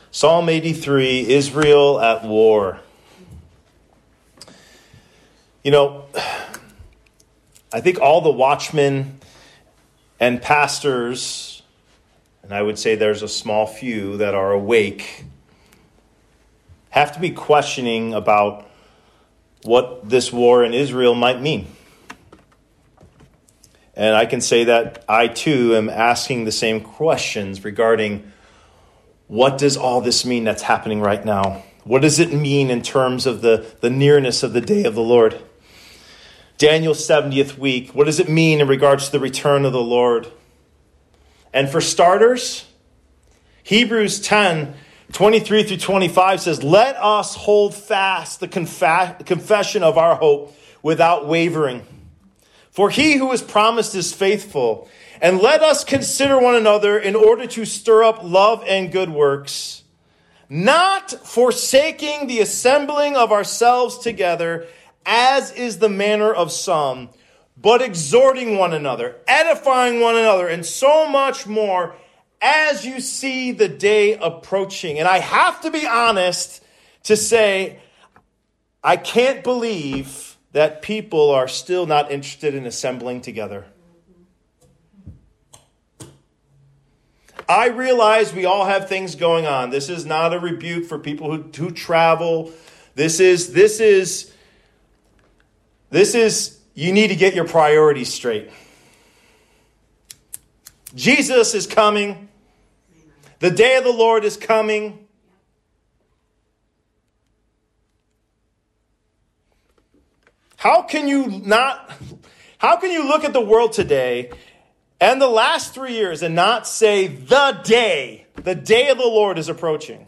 Psalm 83, Israel at war. You know, I think all the watchmen and pastors, and I would say there's a small few that are awake, have to be questioning about what this war in Israel might mean. And I can say that I too am asking the same questions regarding what does all this mean that's happening right now? What does it mean in terms of the nearness of the day of the Lord? Daniel's 70th week, what does it mean in regards to the return of the Lord? And for starters, Hebrews 10, 23 through 25 says, let us hold fast the confession of our hope without wavering. For he who is promised is faithful. And let us consider one another in order to stir up love and good works, not forsaking the assembling of ourselves together, as is the manner of some, but exhorting one another, edifying one another, and so much more as you see the day approaching. And I have to be honest to say, I can't believe that people are still not interested in assembling together. I realize we all have things going on. This is not a rebuke for people who travel. This is you need to get your priorities straight. Jesus is coming. The day of the Lord is coming. How can you look at the world today and the last 3 years and not say the day of the Lord is approaching?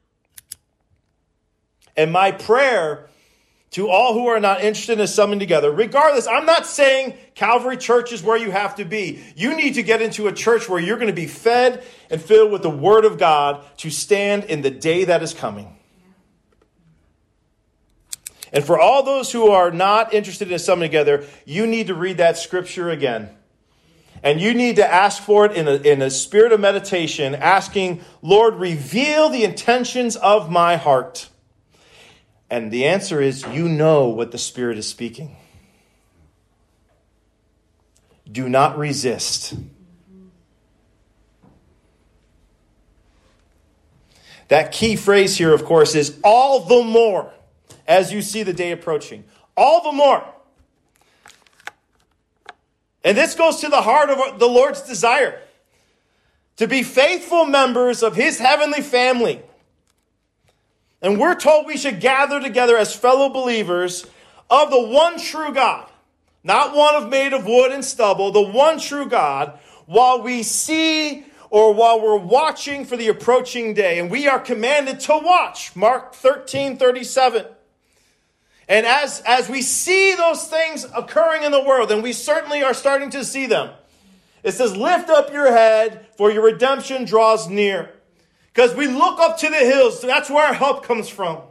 And my prayer to all who are not interested in assembling together, regardless, I'm not saying Calvary Church is where you have to be. You need to get into a church where you're going to be fed and filled with the Word of God to stand in the day that is coming. And for all those who are not interested in assembling together, you need to read that scripture again. And you need to ask for it in a spirit of meditation, asking, Lord, reveal the intentions of my heart. And the answer is, you know what the Spirit is speaking. Do not resist. That key phrase here, of course, is all the more as you see the day approaching. All the more. And this goes to the heart of the Lord's desire. To be faithful members of His heavenly family. And we're told we should gather together as fellow believers of the one true God. Not one made of wood and stubble, the one true God, while we see or while we're watching for the approaching day. And we are commanded to watch. Mark 13:37. And as we see those things occurring in the world, and we certainly are starting to see them, it says, lift up your head, for your redemption draws near. Because we look up to the hills. That's where our help comes from.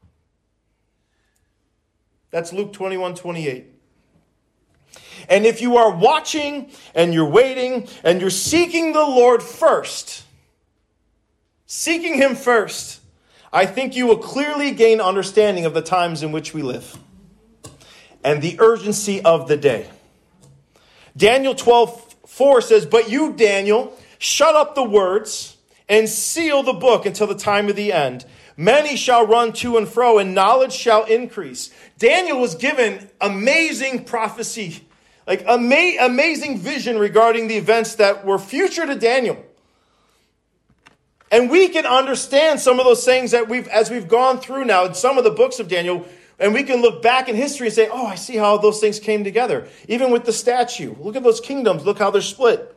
That's Luke 21:28. And if you are watching and you're waiting and you're seeking the Lord first, seeking Him first, I think you will clearly gain understanding of the times in which we live and the urgency of the day. Daniel 12:4 says, but you, Daniel, shut up the words and seal the book until the time of the end. Many shall run to and fro, and knowledge shall increase. Daniel was given amazing prophecy, like amazing vision regarding the events that were future to Daniel. And we can understand some of those things that as we've gone through now in some of the books of Daniel, and we can look back in history and say, oh, I see how those things came together. Even with the statue. Look at those kingdoms. Look how they're split.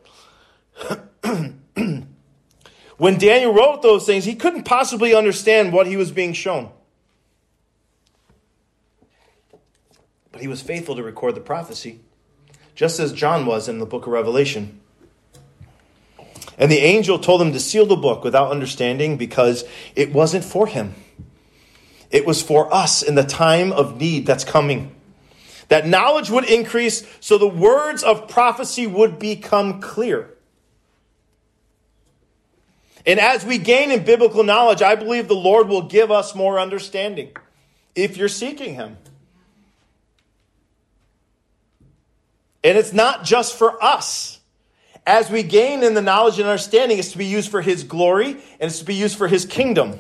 When Daniel wrote those things, he couldn't possibly understand what he was being shown. But he was faithful to record the prophecy, just as John was in the book of Revelation. And the angel told him to seal the book without understanding because it wasn't for him. It was for us in the time of need that's coming. That knowledge would increase so the words of prophecy would become clear. And as we gain in biblical knowledge, I believe the Lord will give us more understanding if you're seeking him. And it's not just for us. As we gain in the knowledge and understanding, it's to be used for his glory and it's to be used for his kingdom.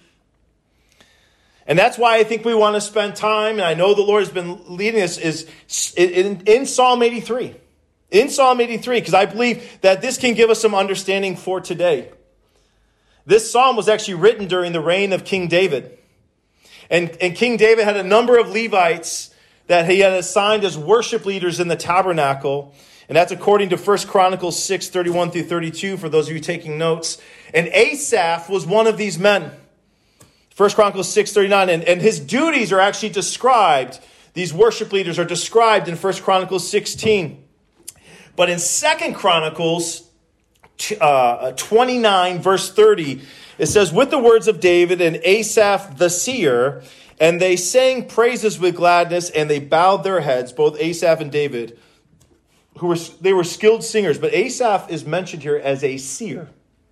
And that's why I think we want to spend time, and I know the Lord has been leading us, is in Psalm 83. In Psalm 83, because I believe that this can give us some understanding for today. This psalm was actually written during the reign of King David. And King David had a number of Levites that he had assigned as worship leaders in the tabernacle. And that's according to 1 Chronicles 6, 31 through 32, for those of you taking notes. And Asaph was one of these men. 1 Chronicles 6, 39. And his duties are actually described. These worship leaders are described in 1 Chronicles 16. But in 2 Chronicles 29, verse 30, it says, with the words of David and Asaph the seer, and they sang praises with gladness, and they bowed their heads, both Asaph and David, they were skilled singers. But Asaph is mentioned here as a seer.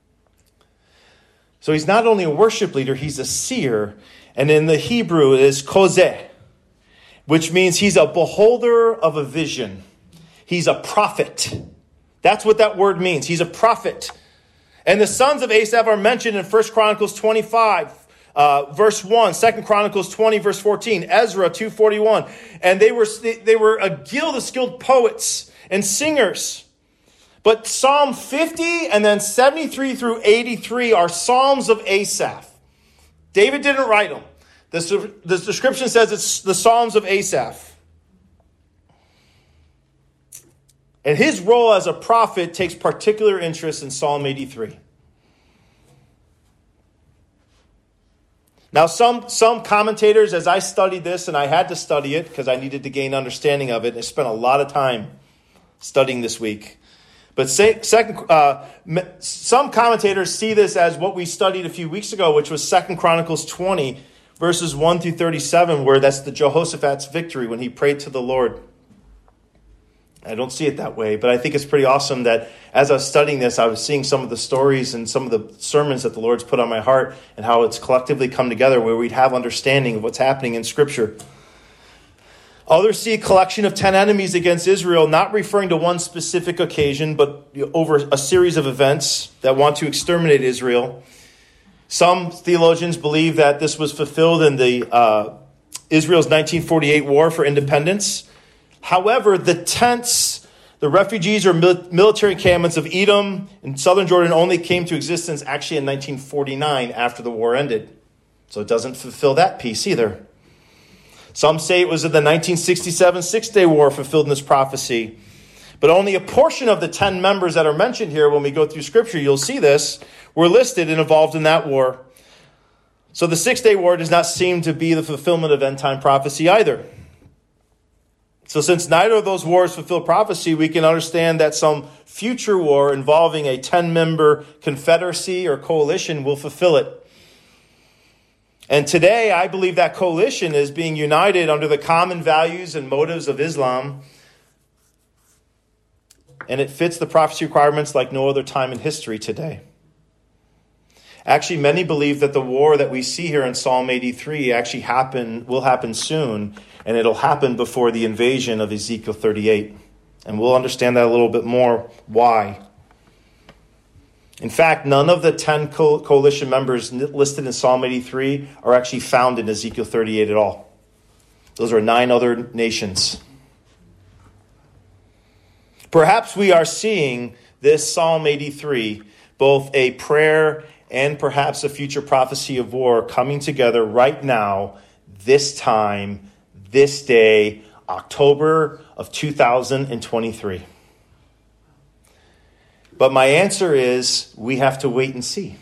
So he's not only a worship leader, he's a seer. And in the Hebrew it is kozeh, which means he's a beholder of a vision. He's a prophet. That's what that word means. He's a prophet. And the sons of Asaph are mentioned in 1 Chronicles 25, verse 1, 2 Chronicles 20, verse 14, Ezra 2:41. And they were a guild of skilled poets and singers. But Psalm 50 and then 73 through 83 are Psalms of Asaph. David didn't write them. The description says it's the Psalms of Asaph. And his role as a prophet takes particular interest in Psalm 83. Now, some commentators, as I studied this, and I had to study it because I needed to gain understanding of it, and I spent a lot of time studying this week. But some commentators see this as what we studied a few weeks ago, which was 2 Chronicles 20, verses 1 through 37, where that's the Jehoshaphat's victory when he prayed to the Lord. I don't see it that way, but I think it's pretty awesome that as I was studying this, I was seeing some of the stories and some of the sermons that the Lord's put on my heart and how it's collectively come together where we'd have understanding of what's happening in Scripture. Others see a collection of 10 enemies against Israel, not referring to one specific occasion, but over a series of events that want to exterminate Israel. Some theologians believe that this was fulfilled in the Israel's 1948 war for independence. However, the tents, the refugees or military encampments of Edom and southern Jordan only came to existence actually in 1949 after the war ended. So it doesn't fulfill that piece either. Some say it was in the 1967 Six-Day War fulfilled in this prophecy. But only a portion of the 10 members that are mentioned here, when we go through Scripture, you'll see this, were listed and involved in that war. So the Six-Day War does not seem to be the fulfillment of end-time prophecy either. So since neither of those wars fulfill prophecy, we can understand that some future war involving a 10-member confederacy or coalition will fulfill it. And today, I believe that coalition is being united under the common values and motives of Islam. And it fits the prophecy requirements like no other time in history today. Actually, many believe that the war that we see here in Psalm 83 actually will happen soon, and it'll happen before the invasion of Ezekiel 38. And we'll understand that a little bit more why. In fact, none of the 10 coalition members listed in Psalm 83 are actually found in Ezekiel 38 at all. Those are 9 other nations. Perhaps we are seeing this Psalm 83, both a prayer and perhaps a future prophecy of war coming together right now, this time, this day, October of 2023. But my answer is, we have to wait and see.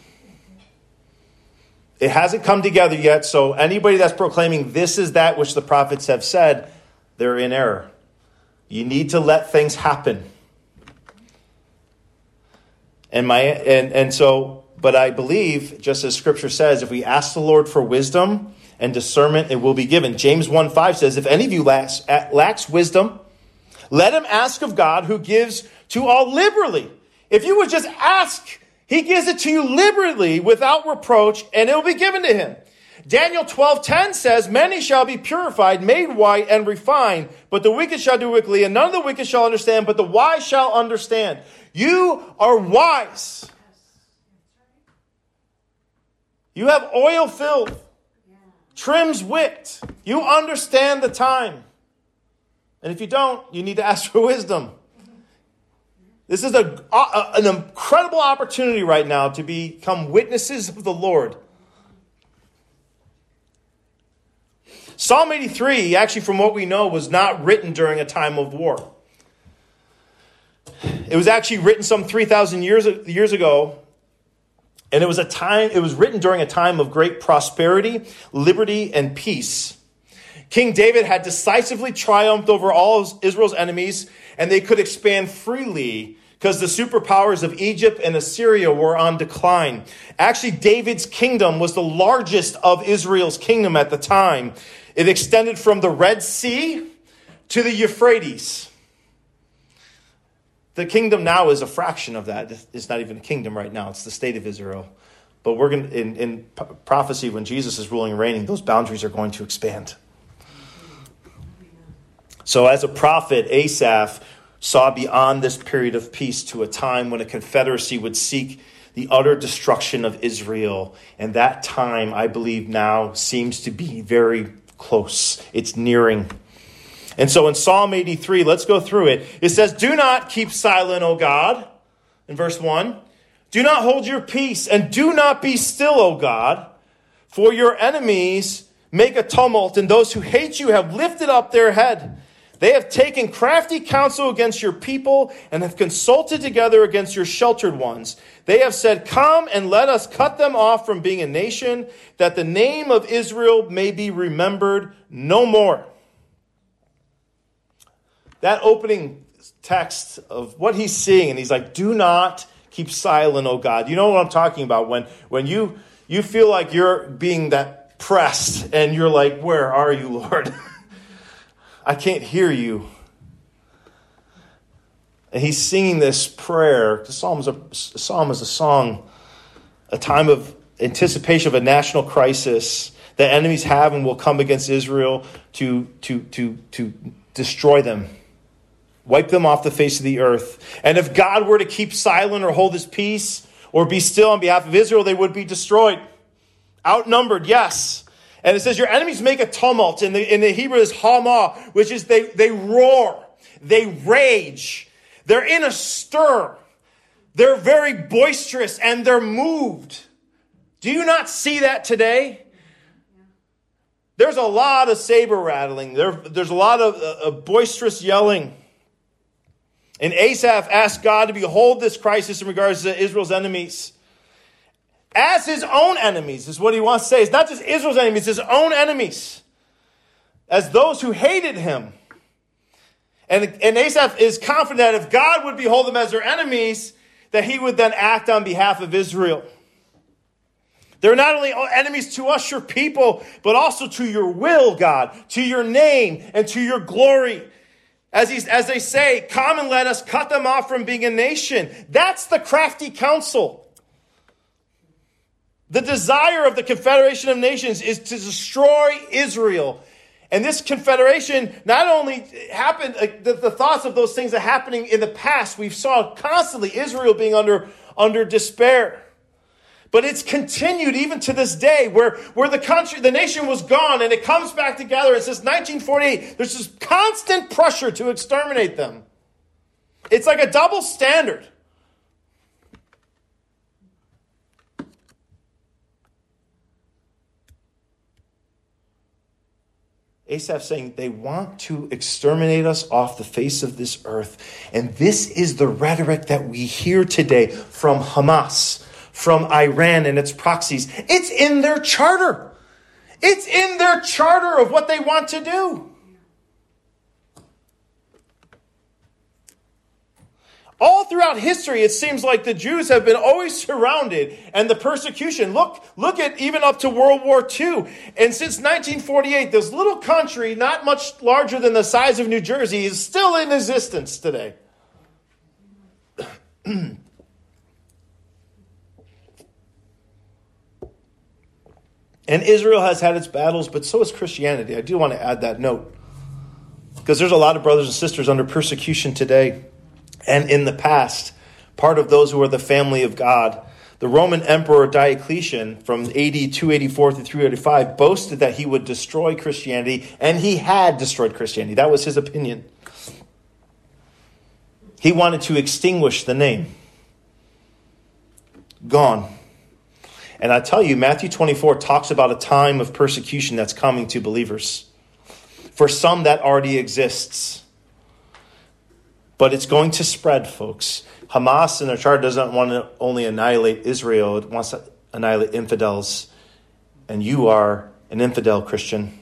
It hasn't come together yet, so anybody that's proclaiming this is that which the prophets have said, they're in error. You need to let things happen. But I believe, just as Scripture says, if we ask the Lord for wisdom and discernment, it will be given. James 1:5 says, if any of you lacks wisdom, let him ask of God who gives to all liberally. If you would just ask He gives it to you liberally without reproach, and it will be given to him. Daniel 12:10 says, many shall be purified, made white, and refined, but the wicked shall do wickedly, and none of the wicked shall understand, but the wise shall understand. You are wise. You have oil filled, trims wicked. You understand the time. And if you don't, you need to ask for wisdom. This is an incredible opportunity right now to become witnesses of the Lord. Psalm 83, actually from what we know, was not written during a time of war. It was actually written some 3,000 years ago. And it was written during a time of great prosperity, liberty, and peace. King David had decisively triumphed over all of Israel's enemies, and they could expand freely because the superpowers of Egypt and Assyria were on decline. Actually, David's kingdom was the largest of Israel's kingdom at the time. It extended from the Red Sea to the Euphrates. The kingdom now is a fraction of that. It's not even a kingdom right now. It's the state of Israel. But we're going in prophecy, when Jesus is ruling and reigning, those boundaries are going to expand. So as a prophet, Asaph saw beyond this period of peace to a time when a confederacy would seek the utter destruction of Israel. And that time, I believe now, seems to be very close. It's nearing. And so in Psalm 83, let's go through it. It says, do not keep silent, O God. In verse 1, do not hold your peace, and do not be still, O God, for your enemies make a tumult, and those who hate you have lifted up their head. They have taken crafty counsel against your people and have consulted together against your sheltered ones. They have said, come and let us cut them off from being a nation, that the name of Israel may be remembered no more. That opening text of what he's seeing, and he's like, do not keep silent, O God. You know what I'm talking about? When you feel like you're being that pressed and you're like, where are you, Lord? I can't hear you. And he's singing this prayer. The psalm is a song, a time of anticipation of a national crisis that enemies have and will come against Israel to destroy them, wipe them off the face of the earth. And if God were to keep silent or hold his peace or be still on behalf of Israel, they would be destroyed. Outnumbered, yes. And it says, your enemies make a tumult. In the Hebrew is hama, which is they roar, they rage, they're in a stir, they're very boisterous, and they're moved. Do you not see that today? There's a lot of saber rattling. There's a lot of boisterous yelling. And Asaph asked God to behold this crisis in regards to Israel's enemies as his own enemies, is what he wants to say. It's not just Israel's enemies, his own enemies, as those who hated him. And Asaph is confident that if God would behold them as their enemies, that he would then act on behalf of Israel. They're not only enemies to us, your people, but also to your will, God, to your name, and to your glory. As they say, come and let us cut them off from being a nation. That's the crafty counsel. The desire of the Confederation of Nations is to destroy Israel. And this confederation not only happened, the thoughts of those things are happening in the past. We saw constantly Israel being under despair. But it's continued even to this day where the nation was gone and it comes back together. It says 1948, there's this constant pressure to exterminate them. It's like a double standard. Asaph saying they want to exterminate us off the face of this earth. And this is the rhetoric that we hear today from Hamas, from Iran and its proxies. It's in their charter. It's in their charter of what they want to do. All throughout history, it seems like the Jews have been always surrounded, and the persecution. Look at even up to World War II. And since 1948, this little country, not much larger than the size of New Jersey, is still in existence today. And Israel has had its battles, but so has Christianity. I do want to add that note, because there's a lot of brothers and sisters under persecution today and in the past, part of those who are the family of God. The Roman Emperor Diocletian from AD 284 to 385 boasted that he would destroy Christianity, and he had destroyed Christianity. That was his opinion. He wanted to extinguish the name. Gone. And I tell you, Matthew 24 talks about a time of persecution that's coming to believers. For some, that already exists. But it's going to spread, folks. Hamas in their chart doesn't want to only annihilate Israel. It wants to annihilate infidels. And you are an infidel, Christian.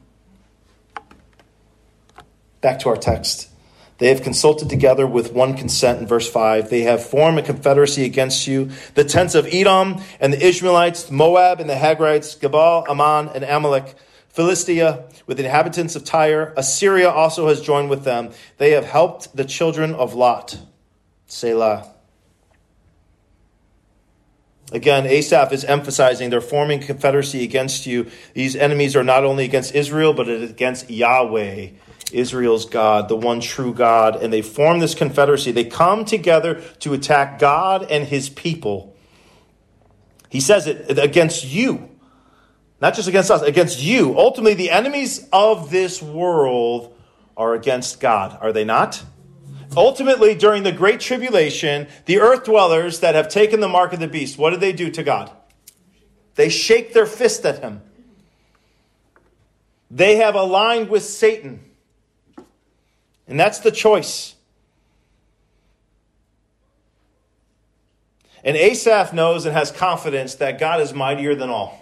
Back to our text. They have consulted together with one consent in verse 5. They have formed a confederacy against you. The tents of Edom and the Ishmaelites, Moab and the Hagrites, Gebal, Ammon, and Amalek, Philistia with the inhabitants of Tyre. Assyria also has joined with them. They have helped the children of Lot. Selah. Again, Asaph is emphasizing they're forming a confederacy against you. These enemies are not only against Israel, but against Yahweh, Israel's God, the one true God. And they form this confederacy. They come together to attack God and his people. He says it against you. Not just against us, against you. Ultimately, the enemies of this world are against God, are they not? Ultimately, during the Great Tribulation, the earth dwellers that have taken the mark of the beast, what do they do to God? They shake their fist at him. They have aligned with Satan. And that's the choice. And Asaph knows and has confidence that God is mightier than all.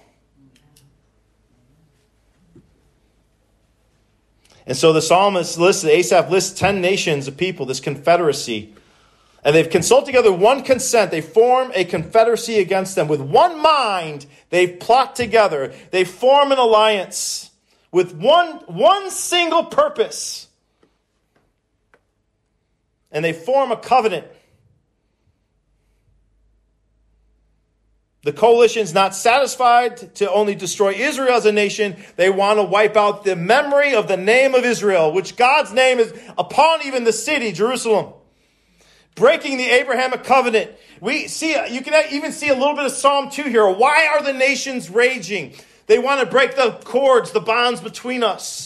And so the psalmist Asaph lists 10 nations of people, this confederacy. And they've consulted together one consent. They form a confederacy against them. With one mind, they plot together. They form an alliance with one single purpose. And they form a covenant. The coalition's not satisfied to only destroy Israel as a nation. They want to wipe out the memory of the name of Israel, which God's name is upon even the city, Jerusalem. Breaking the Abrahamic covenant. You can even see a little bit of Psalm 2 here. Why are the nations raging? They want to break the cords, the bonds between us.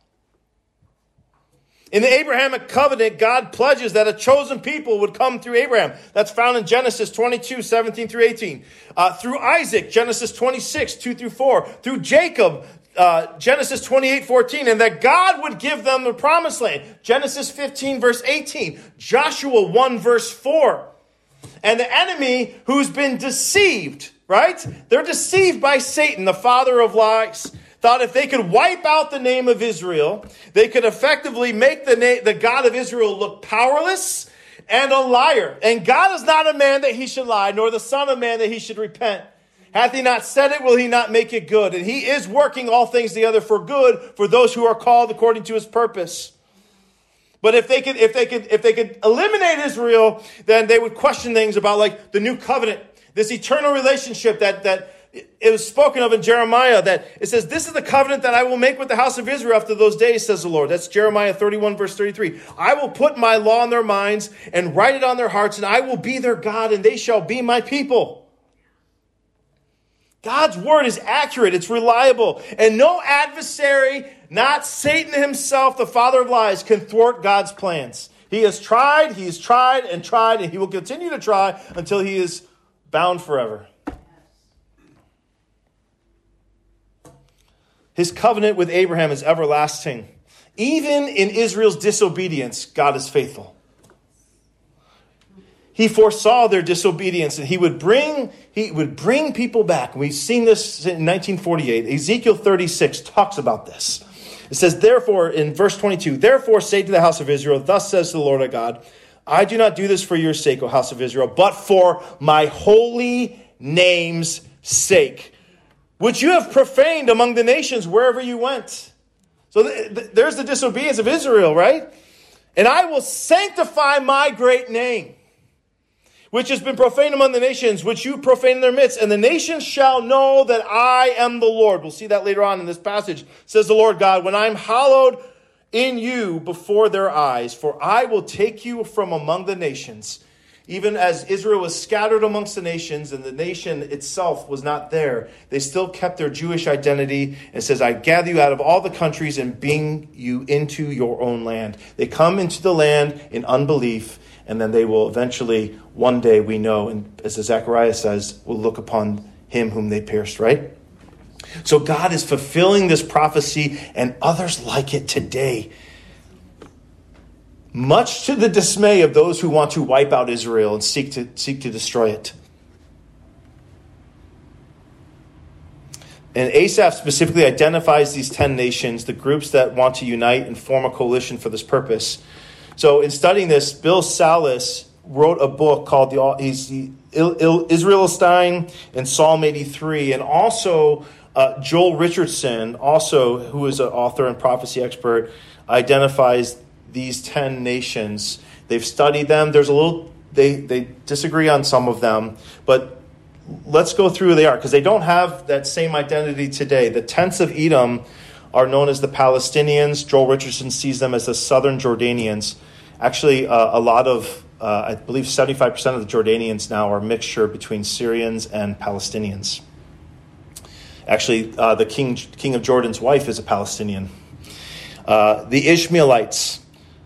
In the Abrahamic covenant, God pledges that a chosen people would come through Abraham. That's found in Genesis 22, 17 through 18. Through Isaac, Genesis 26, 2 through 4. Through Jacob, Genesis 28, 14. And that God would give them the promised land. Genesis 15, verse 18. Joshua 1, verse 4. And the enemy who's been deceived, right? They're deceived by Satan, the father of lies. Thought if they could wipe out the name of Israel, they could effectively make the God of Israel look powerless and a liar. And God is not a man that he should lie, nor the son of man that he should repent. Hath he not said it, will he not make it good? And he is working all things together for good for those who are called according to his purpose. But if they could eliminate Israel, then they would question things about like the new covenant, this eternal relationship that it was spoken of in Jeremiah, that it says, this is the covenant that I will make with the house of Israel after those days, says the Lord. That's Jeremiah 31, verse 33. I will put my law in their minds and write it on their hearts, and I will be their God, and they shall be my people. God's word is accurate. It's reliable. And no adversary, not Satan himself, the father of lies, can thwart God's plans. He has tried, and he will continue to try until he is bound forever. His covenant with Abraham is everlasting. Even in Israel's disobedience, God is faithful. He foresaw their disobedience, and he would bring people back. We've seen this in 1948. Ezekiel 36 talks about this. It says, therefore, in verse 22, therefore say to the house of Israel, thus says the Lord our God, I do not do this for your sake, O house of Israel, but for my holy name's sake, which you have profaned among the nations wherever you went. So there's the disobedience of Israel, right? And I will sanctify my great name, which has been profaned among the nations, which you profane in their midst. And the nations shall know that I am the Lord. We'll see that later on in this passage. Says the Lord God, when I'm hallowed in you before their eyes, for I will take you from among the nations. Even as Israel was scattered amongst the nations and the nation itself was not there, they still kept their Jewish identity. And says, I gather you out of all the countries and bring you into your own land. They come into the land in unbelief, and then they will eventually, one day we know, and as Zechariah says, will look upon him whom they pierced, right? So God is fulfilling this prophecy and others like it today. Much to the dismay of those who want to wipe out Israel and seek to destroy it. And Asaph specifically identifies these 10 nations, the groups that want to unite and form a coalition for this purpose. So in studying this, Bill Salas wrote a book called Israel Stein and Psalm 83, and also Joel Richardson, also who is an author and prophecy expert, identifies these 10 nations. They've studied them. They disagree on some of them, but let's go through who they are, because they don't have that same identity today. The tents of Edom are known as the Palestinians. Joel Richardson sees them as the southern Jordanians. Actually, a lot of, I believe 75% of the Jordanians now are a mixture between Syrians and Palestinians. Actually, the king of Jordan's wife is a Palestinian. The Ishmaelites,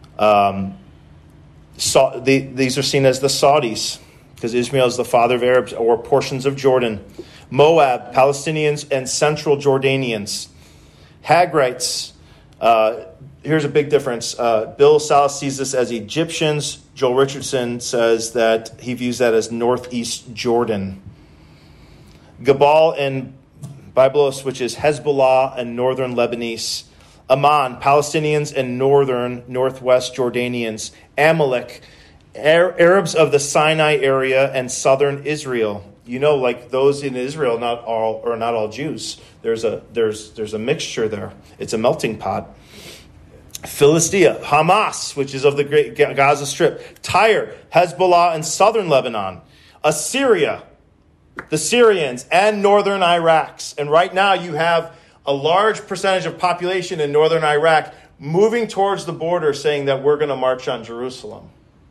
these are seen as the Saudis, because Ishmael is the father of Arabs or portions of Jordan. Moab, Palestinians and central Jordanians. Hagrites, here's a big difference. Bill Salas sees this as Egyptians. Joel Richardson says that he views that as northeast Jordan. Gabal and Byblos, which is Hezbollah and northern Lebanese. Ammon, Palestinians and northwest Jordanians. Amalek, Arabs of the Sinai area and southern Israel. You know, like those in Israel, not all Jews. There's a mixture there. It's a melting pot. Philistia, Hamas, which is of the great Gaza Strip. Tyre, Hezbollah and southern Lebanon. Assyria, the Syrians and northern Iraq. And right now you have a large percentage of population in northern Iraq moving towards the border saying that we're going to march on Jerusalem.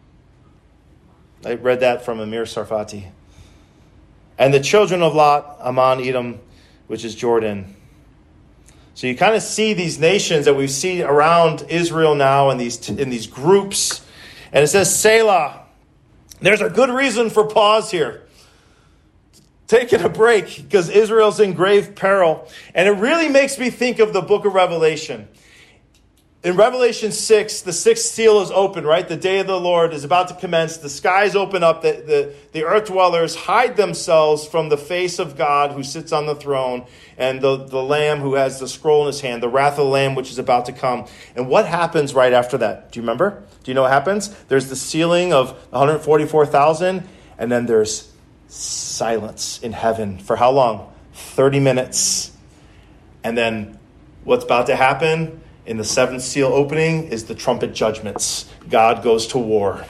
I read that from Amir Sarfati. And the children of Lot, Ammon, Edom, which is Jordan. So you kind of see these nations that we see around Israel now in these groups. And it says Selah. There's a good reason for pause here. Taking a break because Israel's in grave peril. And it really makes me think of the book of Revelation. In Revelation 6, the sixth seal is open, right? The day of the Lord is about to commence. The skies open up. The earth dwellers hide themselves from the face of God who sits on the throne and the Lamb who has the scroll in his hand, the wrath of the Lamb which is about to come. And what happens right after that? Do you remember? Do you know what happens? There's the sealing of 144,000 and then there's silence in heaven. For how long? 30 minutes. And then what's about to happen? In the seventh seal opening is the trumpet judgments. God goes to war.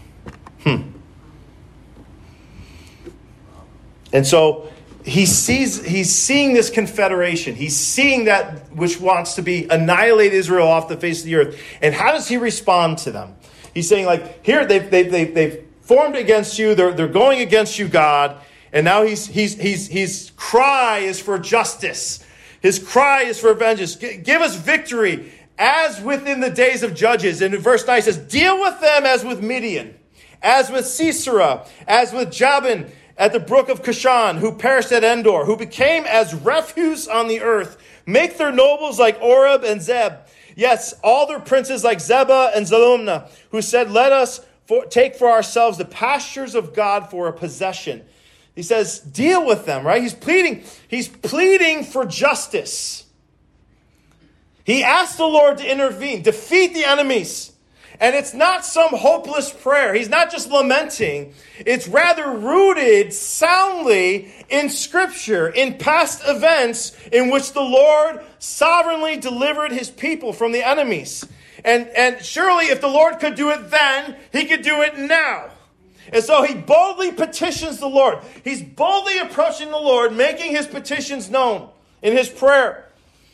And so he's seeing this confederation. He's seeing that which wants to be annihilate Israel off the face of the earth. And how does he respond to them? He's saying, like, here they've formed against you. They're going against you, God. And now his cry is for justice. His cry is for vengeance. Give us victory as within the days of Judges. And in verse 9 it says, deal with them as with Midian, as with Sisera, as with Jabin at the brook of Kishon, who perished at Endor, who became as refuse on the earth. Make their nobles like Oreb and Zeb. Yes, all their princes like Zebah and Zalmunna, who said, let us take for ourselves the pastures of God for a possession. He says, deal with them, right? He's pleading for justice. He asked the Lord to intervene, defeat the enemies. And it's not some hopeless prayer. He's not just lamenting. It's rather rooted soundly in Scripture, in past events in which the Lord sovereignly delivered his people from the enemies. And surely if the Lord could do it then, he could do it now. And so he boldly petitions the Lord. He's boldly approaching the Lord, making his petitions known in his prayer.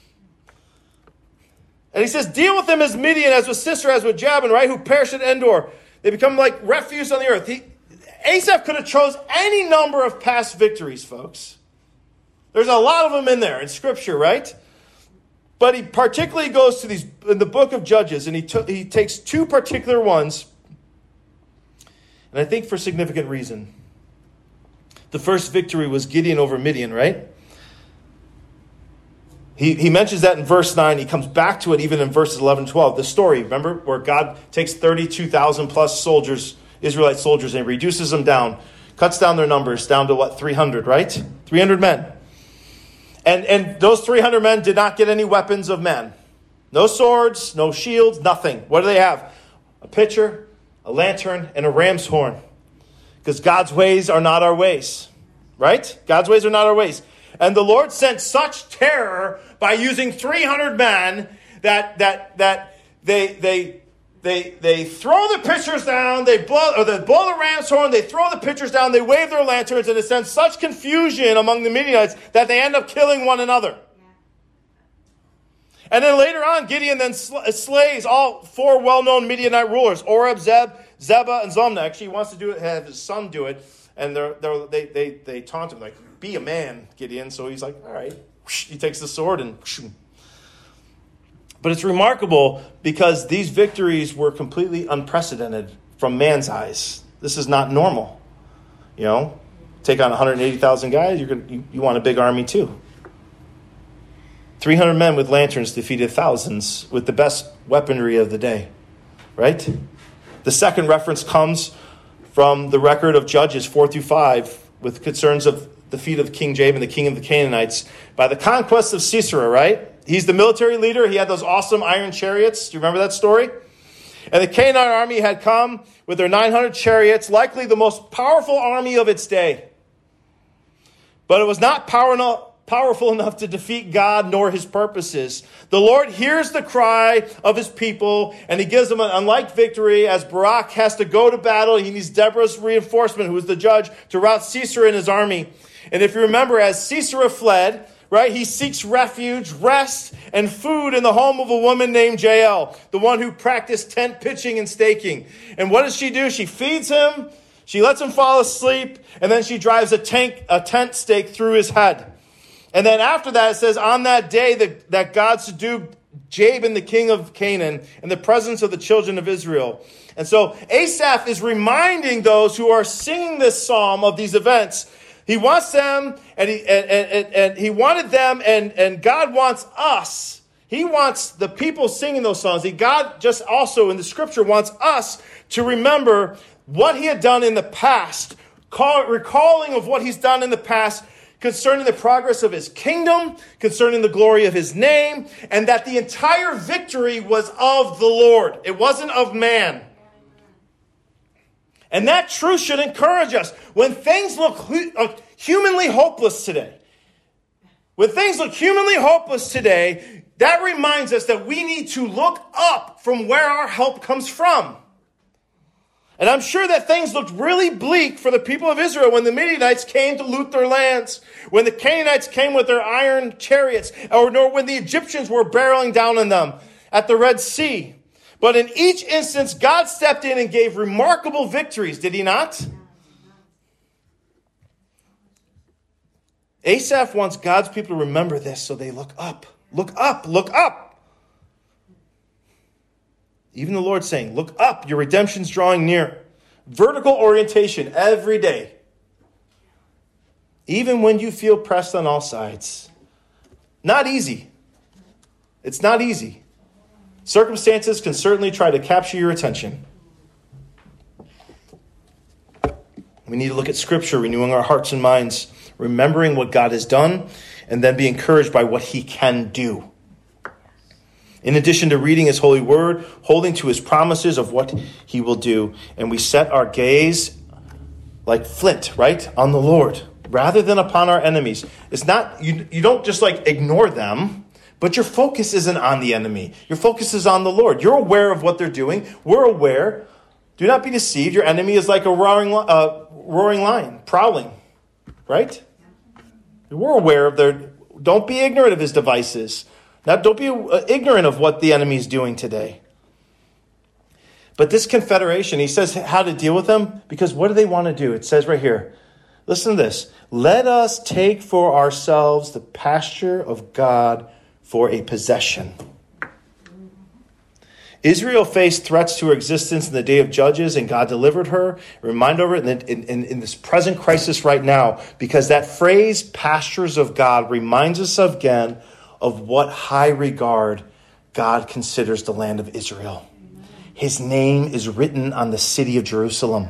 And he says, deal with them as Midian, as with Sisera, as with Jabin, right, who perished at Endor. They become like refuse on the earth. Asaph could have chose any number of past victories, folks. There's a lot of them in there in Scripture, right? But he particularly goes to these in the book of Judges, and he takes two particular ones, and I think for significant reason. The first victory was Gideon over Midian, right? He mentions that in verse 9. He comes back to it even in verses 11 and 12. The story, remember, where God takes 32,000 plus soldiers, Israelite soldiers, and reduces them down, cuts down their numbers down to 300, right? 300 men. And those 300 men did not get any weapons of men. No swords, no shields, nothing. What do they have? A pitcher, a lantern, and a ram's horn. Because God's ways are not our ways. Right? God's ways are not our ways. And the Lord sent such terror by using 300 men that they throw the pitchers down, they blow the ram's horn, they throw the pitchers down, they wave their lanterns, and it sends such confusion among the Midianites that they end up killing one another. And then later on, Gideon then slays all four well-known Midianite rulers, Oreb, Zeb, Zebah, and Zalmunna. Actually, he wants to have his son do it, and they taunt him, like, be a man, Gideon. So he's like, all right. He takes the sword and... But it's remarkable because these victories were completely unprecedented from man's eyes. This is not normal. You know, take on 180,000 guys, you want a big army too. 300 men with lanterns defeated thousands with the best weaponry of the day, right? The second reference comes from the record of Judges 4-5 with concerns of the defeat of King Jabin, the king of the Canaanites, by the conquest of Sisera, right? He's the military leader. He had those awesome iron chariots. Do you remember that story? And the Canaanite army had come with their 900 chariots, likely the most powerful army of its day. But it was not powerful enough to defeat God nor his purposes. The Lord hears the cry of his people, and he gives them an unlike victory as Barak has to go to battle. He needs Deborah's reinforcement, who is the judge, to rout Sisera and his army. And if you remember, as Sisera fled, right, he seeks refuge, rest, and food in the home of a woman named Jael, the one who practiced tent pitching and staking. And what does she do? She feeds him, she lets him fall asleep, and then she drives a tent stake through his head. And then after that, it says, on that day that God subdued Jabin, the king of Canaan, in the presence of the children of Israel. And so Asaph is reminding those who are singing this psalm of these events. He wants them, and he wanted them, and God wants us. He wants the people singing those songs. God just also in the scripture wants us to remember what he had done in the past, recalling of what he's done in the past concerning the progress of his kingdom, concerning the glory of his name, and that the entire victory was of the Lord. It wasn't of man. And that truth should encourage us. When things look humanly hopeless today, that reminds us that we need to look up from where our help comes from. And I'm sure that things looked really bleak for the people of Israel when the Midianites came to loot their lands, when the Canaanites came with their iron chariots, or when the Egyptians were barreling down on them at the Red Sea. But in each instance, God stepped in and gave remarkable victories, did he not? Asaph wants God's people to remember this so they look up. Look up, look up. Even the Lord saying, look up, your redemption's drawing near. Vertical orientation every day. Even when you feel pressed on all sides. Not easy. It's not easy. Circumstances can certainly try to capture your attention. We need to look at Scripture, renewing our hearts and minds, remembering what God has done, and then be encouraged by what he can do. In addition to reading his holy word, holding to his promises of what he will do, and we set our gaze like flint, right, on the Lord, rather than upon our enemies. It's not, you don't just ignore them. But your focus isn't on the enemy. Your focus is on the Lord. You're aware of what they're doing. We're aware. Do not be deceived. Your enemy is like a roaring lion, prowling. Right? We're aware of don't be ignorant of his devices. Now, don't be ignorant of what the enemy is doing today. But this confederation, he says how to deal with them, because what do they want to do? It says right here, listen to this. Let us take for ourselves the pasture of God for a possession. Israel faced threats to her existence in the day of Judges, and God delivered her. Remind over it in this present crisis right now, because that phrase, pastures of God, reminds us again of what high regard God considers the land of Israel. His name is written on the city of Jerusalem.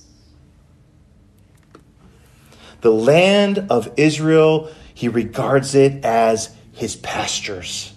The land of Israel, he regards it as his pastures.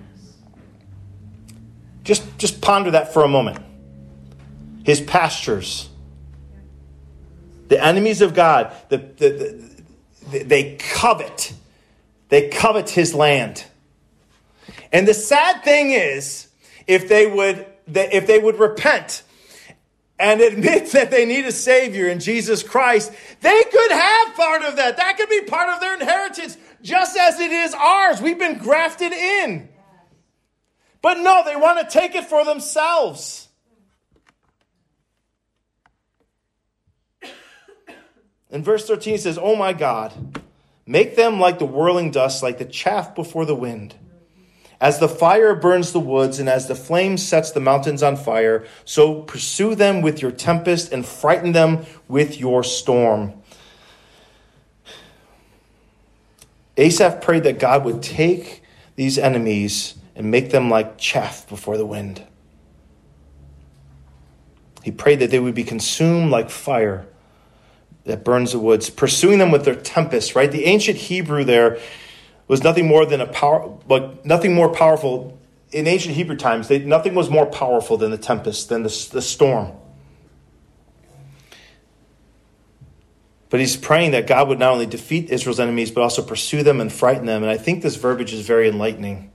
Just ponder that for a moment. His pastures. The enemies of God, they covet. They covet his land. And the sad thing is, if they would repent and admit that they need a Savior in Jesus Christ, they could have part of that. That could be part of their inheritance, just as it is ours. We've been grafted in. But no, they want to take it for themselves. In verse 13 it says, "Oh my God, make them like the whirling dust, like the chaff before the wind. As the fire burns the woods, and as the flame sets the mountains on fire, so pursue them with your tempest and frighten them with your storm." Asaph prayed that God would take these enemies and make them like chaff before the wind. He prayed that they would be consumed like fire that burns the woods, pursuing them with their tempest, right? The ancient Hebrew there was nothing more than nothing more powerful. In ancient Hebrew times, nothing was more powerful than the tempest, than the storm. But he's praying that God would not only defeat Israel's enemies, but also pursue them and frighten them. And I think this verbiage is very enlightening.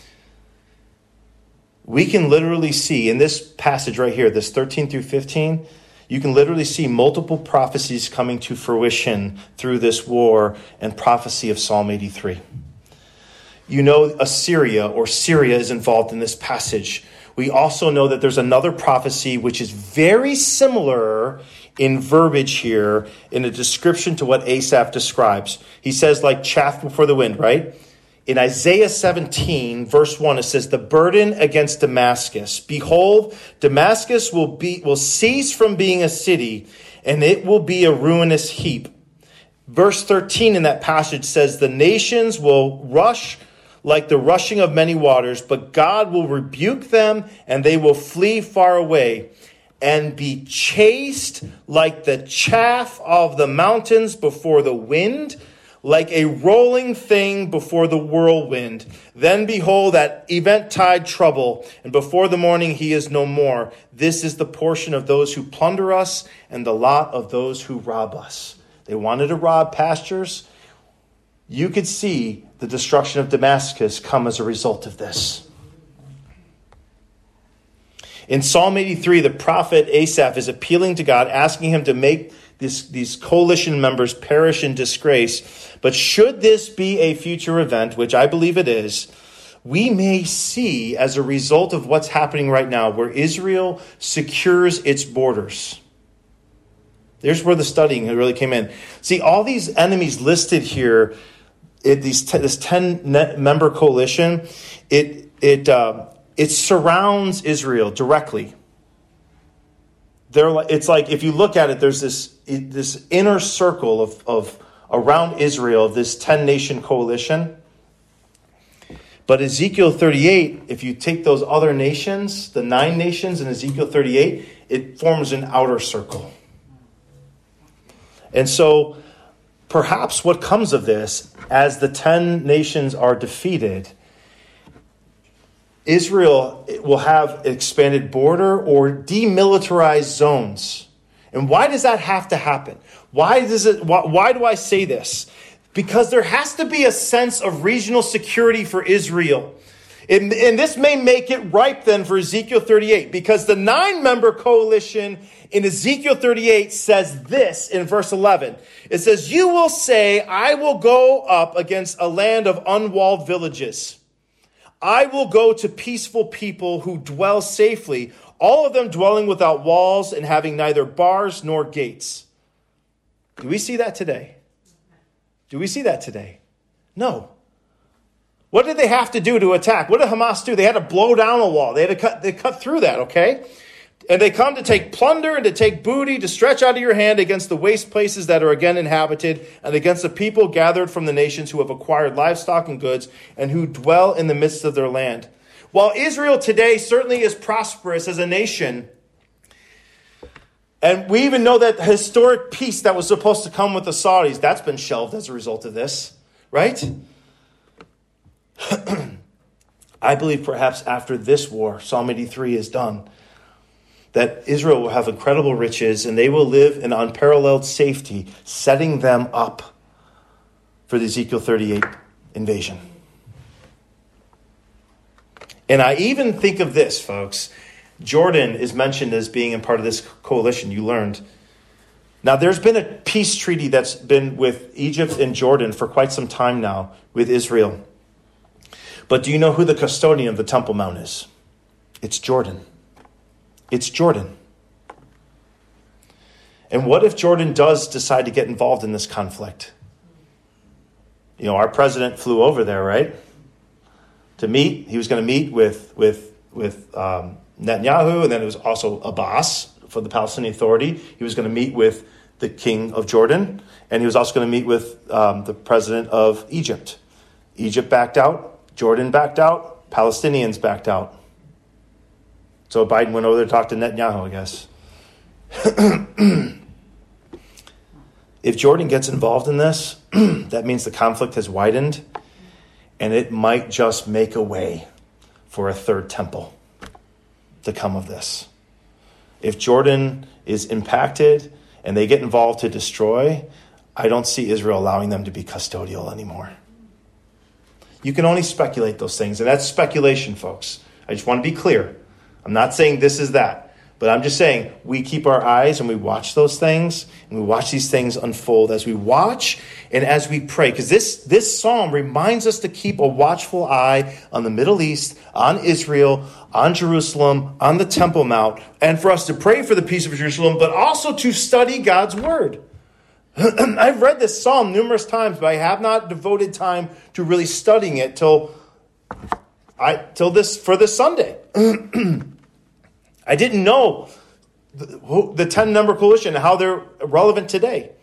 We can literally see in this passage right here, this 13 through 15, you can literally see multiple prophecies coming to fruition through this war and prophecy of Psalm 83. You know, Assyria or Syria is involved in this passage. We also know that there's another prophecy which is very similar in verbiage here in a description to what Asaph describes. He says like chaff before the wind, right? In Isaiah 17, verse 1, it says, "The burden against Damascus. Behold, Damascus will cease from being a city, and it will be a ruinous heap." Verse 13 in that passage says, "The nations will rush like the rushing of many waters, but God will rebuke them, and they will flee far away, and be chased like the chaff of the mountains before the wind, like a rolling thing before the whirlwind. Then behold, at eventide trouble, and before the morning he is no more. This is the portion of those who plunder us, and the lot of those who rob us." They wanted to rob pastures. You could see the destruction of Damascus come as a result of this. In Psalm 83, the prophet Asaph is appealing to God, asking him to make these coalition members perish in disgrace. But should this be a future event, which I believe it is, we may see as a result of what's happening right now, where Israel secures its borders. There's where the studying really came in. See, all these enemies listed here, this 10-member coalition, it surrounds Israel directly. It's like, if you look at it, there's this inner circle of around Israel, this 10-nation coalition. But Ezekiel 38, if you take those other nations, the 9 nations in Ezekiel 38, it forms an outer circle. And so perhaps what comes of this, as the 10 nations are defeated, Israel will have an expanded border or demilitarized zones. And why does that have to happen? Why do I say this? Because there has to be a sense of regional security for Israel. And this may make it ripe then for Ezekiel 38, because the 9-member coalition in Ezekiel 38 says this in verse 11. It says, "You will say, I will go up against a land of unwalled villages. I will go to peaceful people who dwell safely, all of them dwelling without walls and having neither bars nor gates." Do we see that today? Do we see that today? No. What did they have to do to attack? What did Hamas do? They had to blow down a wall. They cut through that, okay? And they come to take plunder and to take booty, to stretch out of your hand against the waste places that are again inhabited, and against the people gathered from the nations who have acquired livestock and goods, and who dwell in the midst of their land. While Israel today certainly is prosperous as a nation, and we even know that the historic peace that was supposed to come with the Saudis, that's been shelved as a result of this, right? I believe perhaps after this war, Psalm 83 is done, that Israel will have incredible riches and they will live in unparalleled safety, setting them up for the Ezekiel 38 invasion. And I even think of this, folks. Jordan is mentioned as being a part of this coalition, you learned. Now, there's been a peace treaty that's been with Egypt and Jordan for quite some time now with Israel. But do you know who the custodian of the Temple Mount is? It's Jordan. It's Jordan. And what if Jordan does decide to get involved in this conflict? You know, our president flew over there, right? To meet. He was going to meet with Netanyahu, and then it was also Abbas for the Palestinian Authority. He was going to meet with the king of Jordan, and he was also going to meet with the president of Egypt. Egypt backed out. Jordan backed out. Palestinians backed out. So Biden went over there to talk to Netanyahu, I guess. If Jordan gets involved in this, that means the conflict has widened, and it might just make a way for a third temple to come of this. If Jordan is impacted and they get involved to destroy, I don't see Israel allowing them to be custodial anymore. You can only speculate those things, and that's speculation, folks. I just want to be clear. I'm not saying this is that, but I'm just saying we keep our eyes and we watch those things, and we watch these things unfold as we watch and as we pray. Because this psalm reminds us to keep a watchful eye on the Middle East, on Israel, on Jerusalem, on the Temple Mount, and for us to pray for the peace of Jerusalem, but also to study God's word. I've read this psalm numerous times, but I have not devoted time to really studying it till this Sunday. I didn't know the 10-member coalition and how they're relevant today.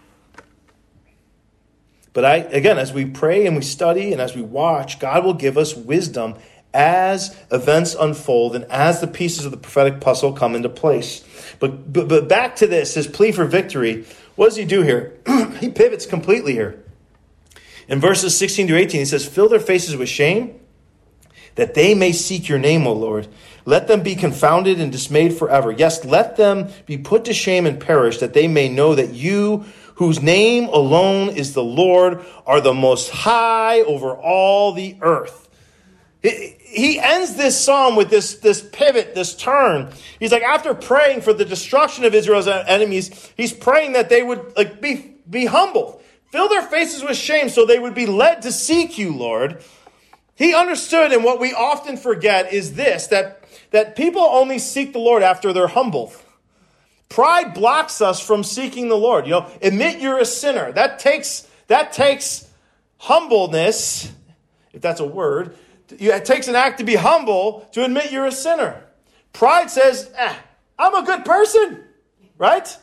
But again, as we pray and we study and as we watch, God will give us wisdom as events unfold and as the pieces of the prophetic puzzle come into place. But back to this, his plea for victory. What does he do here? He pivots completely here. In verses 16 to 18, he says, "Fill their faces with shame, that they may seek your name, O Lord. Let them be confounded and dismayed forever. Yes, let them be put to shame and perish, that they may know that you, whose name alone is the Lord, are the most high over all the earth." He ends this psalm with this pivot, this turn. He's like, after praying for the destruction of Israel's enemies, he's praying that they would be humbled, fill their faces with shame so they would be led to seek you, Lord. He understood, and what we often forget is this, that people only seek the Lord after they're humbled. Pride blocks us from seeking the Lord. You know, admit you're a sinner. That takes humbleness, if that's a word. It takes an act to be humble to admit you're a sinner. Pride says, I'm a good person, right?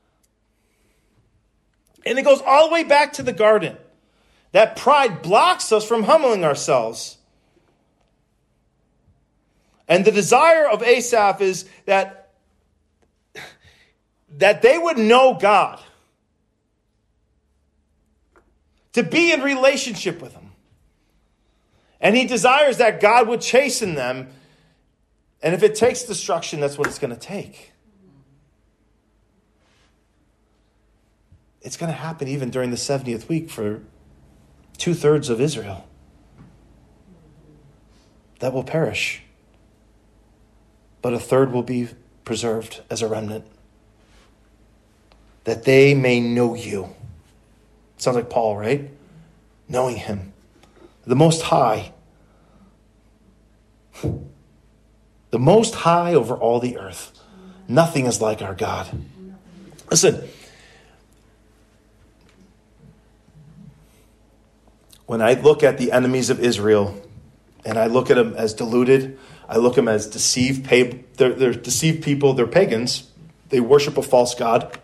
And it goes all the way back to the garden. That pride blocks us from humbling ourselves. And the desire of Asaph is that they would know God, to be in relationship with Him. And he desires that God would chasten them. And if it takes destruction, that's what it's going to take. It's going to happen even during the 70th week for 2/3 of Israel. that will perish, but a third will be preserved as a remnant, that they may know you. Sounds like Paul, right? Knowing him, the Most High. The Most High over all the earth. Nothing is like our God. Listen, when I look at the enemies of Israel, and I look at them as deluded, I look at them as deceived. They're deceived people. They're pagans. They worship a false god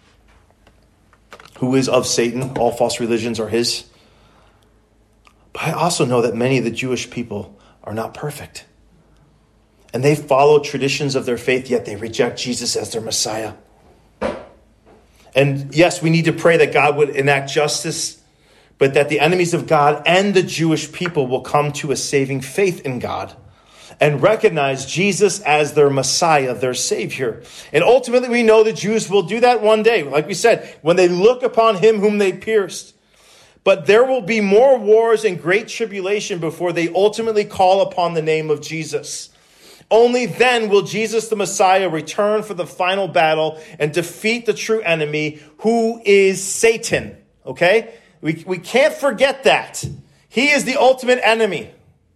who is of Satan. All false religions are his. But I also know that many of the Jewish people are not perfect. And they follow traditions of their faith, yet they reject Jesus as their Messiah. And yes, we need to pray that God would enact justice, but that the enemies of God and the Jewish people will come to a saving faith in God and recognize Jesus as their Messiah, their Savior. And ultimately, we know the Jews will do that one day. Like we said, when they look upon him whom they pierced. But there will be more wars and great tribulation before they ultimately call upon the name of Jesus. Only then will Jesus the Messiah return for the final battle and defeat the true enemy, who is Satan. Okay? We can't forget that. He is the ultimate enemy.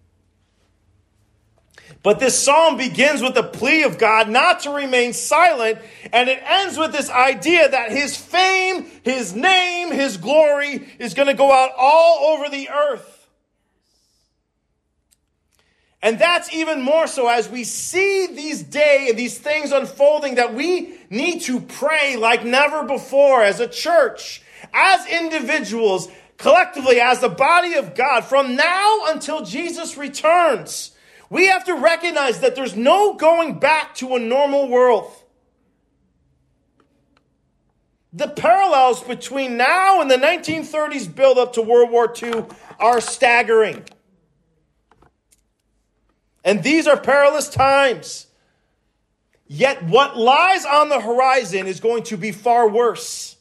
But this psalm begins with the plea of God not to remain silent, and it ends with this idea that his fame, his name, his glory is going to go out all over the earth. And that's even more so as we see these things unfolding, that we need to pray like never before as a church, as individuals, collectively as the body of God, from now until Jesus returns. We have to recognize that there's no going back to a normal world. The parallels between now and the 1930s build-up to World War II are staggering. And these are perilous times. Yet what lies on the horizon is going to be far worse.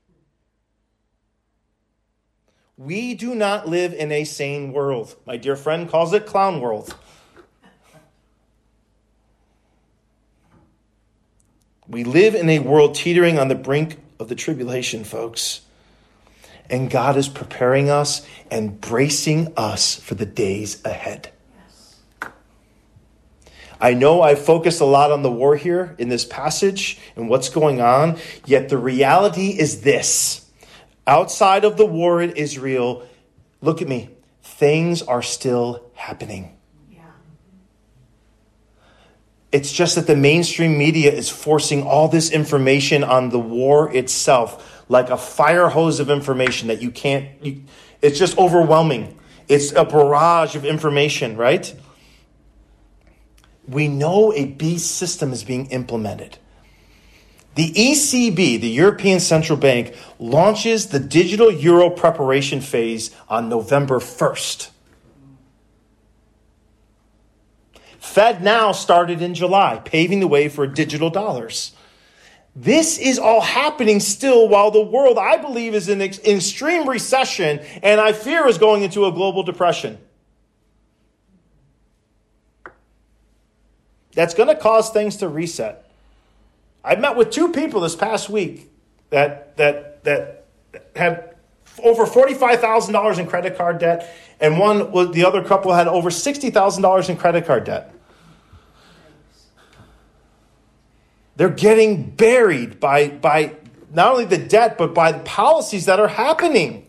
We do not live in a sane world. My dear friend calls it clown world. We live in a world teetering on the brink of the tribulation, folks. And God is preparing us and bracing us for the days ahead. I know I've focused a lot on the war here in this passage and what's going on, yet the reality is this. Outside of the war in Israel, look at me, things are still happening. Yeah. It's just that the mainstream media is forcing all this information on the war itself, like a fire hose of information that it's just overwhelming. It's a barrage of information, right? We know a beast system is being implemented. The ECB, the European Central Bank, launches the digital euro preparation phase on November 1st. FedNow started in July, paving the way for digital dollars. This is all happening still while the world, I believe, is in extreme recession, and I fear is going into a global depression. That's going to cause things to reset. I met with two people this past week that had over $45,000 in credit card debt, and the other couple had over $60,000 in credit card debt. They're getting buried by not only the debt, but by the policies that are happening.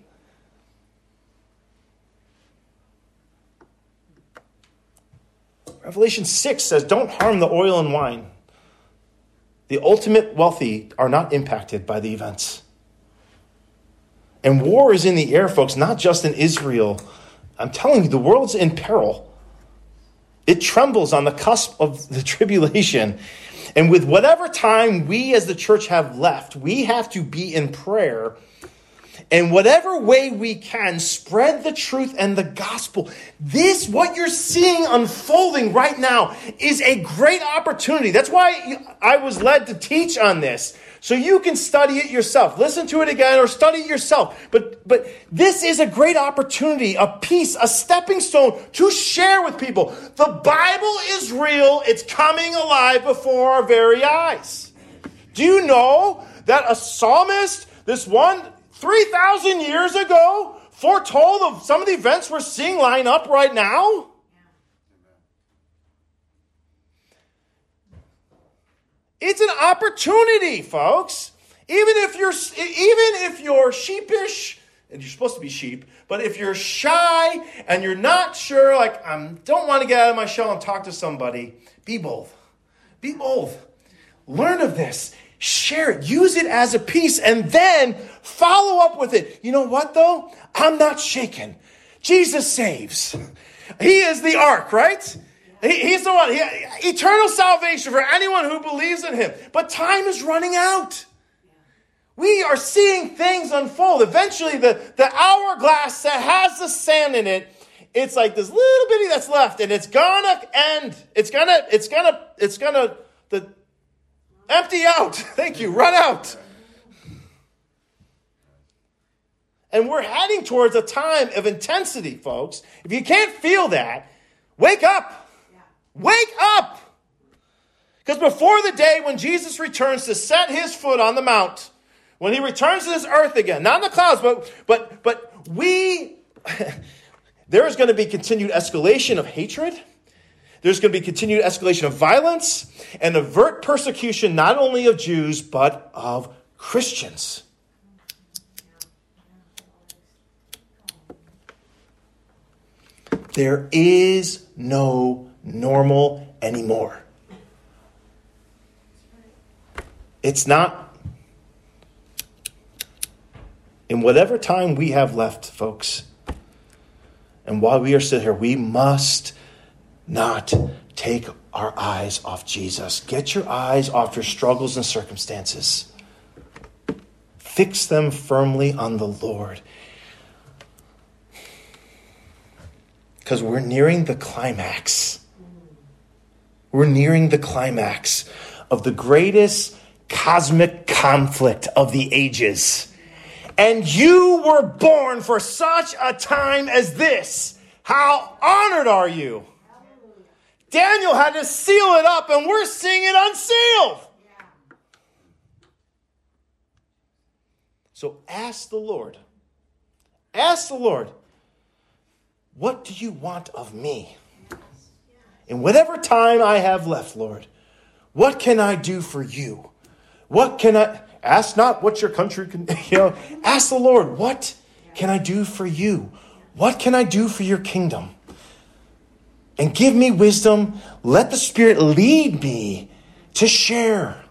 Revelation 6 says, don't harm the oil and wine. The ultimate wealthy are not impacted by the events. And war is in the air, folks, not just in Israel. I'm telling you, the world's in peril. It trembles on the cusp of the tribulation. And with whatever time we as the church have left, we have to be in prayer. And whatever way we can, spread the truth and the gospel. What you're seeing unfolding right now is a great opportunity. That's why I was led to teach on this. so you can study it yourself. Listen to it again or study it yourself. But this is a great opportunity, a piece, a stepping stone to share with people. The Bible is real. It's coming alive before our very eyes. Do you know that a psalmist, this one 3,000 years ago, foretold of some of the events we're seeing line up right now? It's an opportunity, folks. Even if you're sheepish, and you're supposed to be sheep, but if you're shy and you're not sure, like I don't want to get out of my shell and talk to somebody, be bold. Be bold. Learn of this. Share it. Use it as a piece and then follow up with it. You know what, though? I'm not shaken. Jesus saves. He is the ark, right? He's the one. Eternal salvation for anyone who believes in him. But time is running out. We are seeing things unfold. Eventually, the hourglass that has the sand in it, it's like this little bitty that's left, and it's gonna end. It's gonna empty out. Thank you. Run out. And we're heading towards a time of intensity, folks. If you can't feel that, wake up. Wake up! Because before the day when Jesus returns to set his foot on the mount, when he returns to this earth again, not in the clouds, but there is going to be continued escalation of hatred. There's going to be continued escalation of violence and overt persecution, not only of Jews, but of Christians. There is no normal anymore. It's not. In whatever time we have left, folks, and while we are sitting here, we must not take our eyes off Jesus. Get your eyes off your struggles and circumstances. Fix them firmly on the Lord. Because we're nearing the climax. We're nearing the climax of the greatest cosmic conflict of the ages. And you were born for such a time as this. How honored are you? Daniel had to seal it up, and we're seeing it unsealed. So ask the Lord. Ask the Lord, what do you want of me? In whatever time I have left, Lord, what can I do for you? What can I... Ask not what your country can... ask the Lord, what can I do for you? What can I do for your kingdom? And give me wisdom. Let the Spirit lead me to share.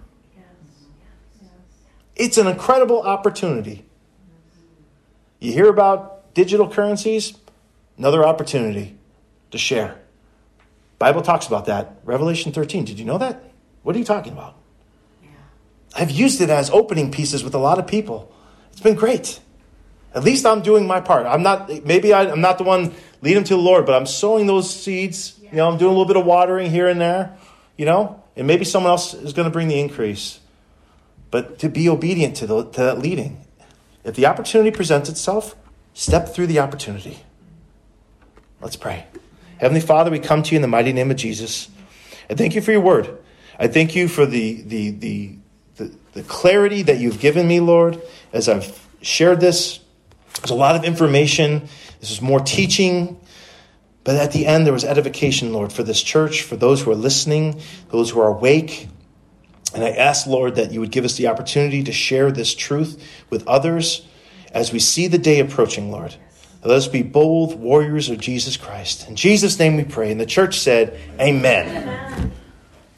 It's an incredible opportunity. You hear about digital currencies? Another opportunity to share. Bible talks about that. Revelation 13. Did you know that? What are you talking about? I've used it as opening pieces with a lot of people. It's been great. At least I'm doing my part. I'm not the one leading them to the Lord, but I'm sowing those seeds. I'm doing a little bit of watering here and there, and maybe someone else is going to bring the increase. But to be obedient to that leading. If the opportunity presents itself, step through the opportunity. Let's pray. Heavenly Father, we come to you in the mighty name of Jesus. I thank you for your word. I thank you for the clarity that you've given me, Lord, as I've shared this. There's a lot of information. This is more teaching. But at the end, there was edification, Lord, for this church, for those who are listening, those who are awake. And I ask, Lord, that you would give us the opportunity to share this truth with others as we see the day approaching, Lord. Let us be bold warriors of Jesus Christ. In Jesus' name we pray. And the church said, Amen.